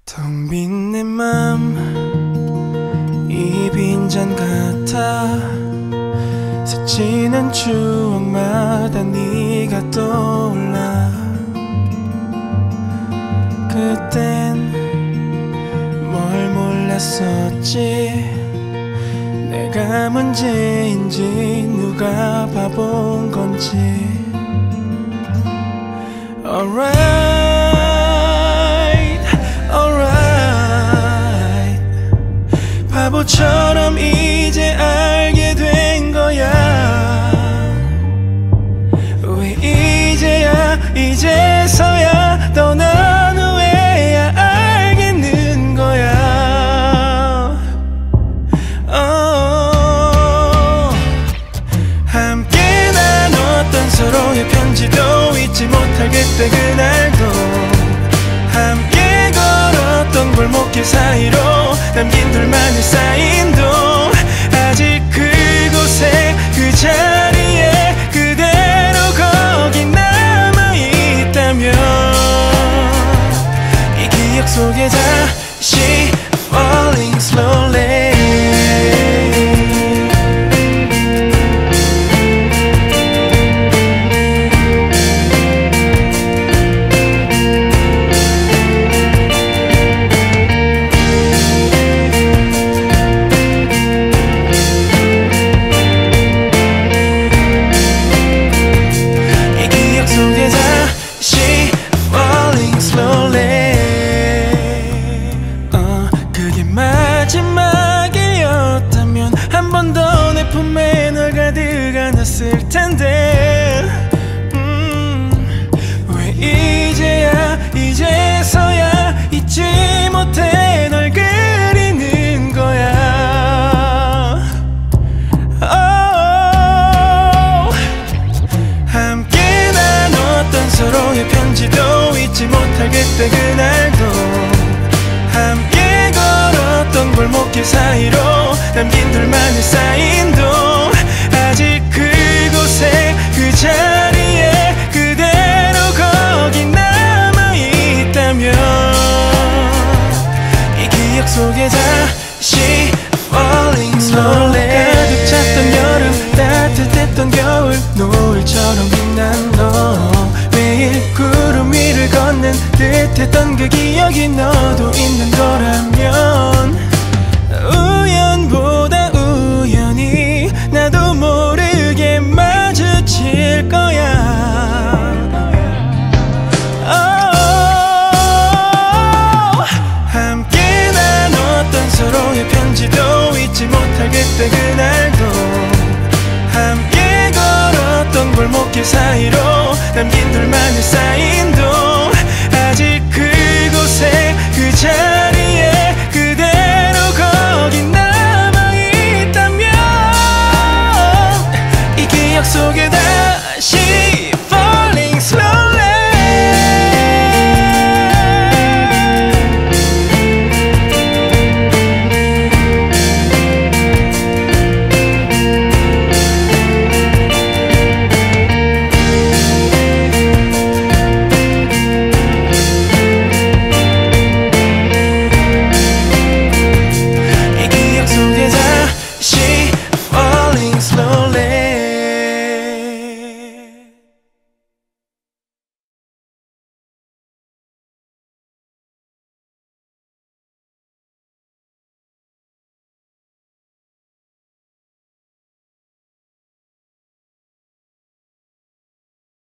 텅 빈 내 맘 이 빈잔 같아 스치는 추억마다 네가 떠올라. 그땐 뭘 몰랐었지. 내가 문제인지 누가 바본 건지. Alright, alright. 바보처럼 이제 알게 된 거야. 왜 이제서야 떠난 후에야 알겠는 거야. 함께 나눴던 서로의 편지도 잊지 못할 그때 그날도, 함께 걸었던 골목길 사이로 남긴 둘만의 사인도 아직 그곳에 그 자리에 그대로 거기 남아있다면 이 기억 속에 다시 falling slowly. 그게 마지막이었다면 한 번 더 내 품에 널 가득 안았을 텐데. 왜 이제서야 잊지 못해 널 그리는 거야. 함께 나눴던 서로의 편지도 잊지 못할 그때 그날도, 함께 걸었던 골목길 사이로 남긴 둘만의 사인도 아직 그곳에 그 자리에 그대로 거기 남아있다면 이 기억 속에 다시 falling slowly. 가득 찼던 여름 따뜻했던 겨울 노을처럼 빛난 너, 매일 구름 위를 걷는 듯했던 그 기억이 너도 있는 거라면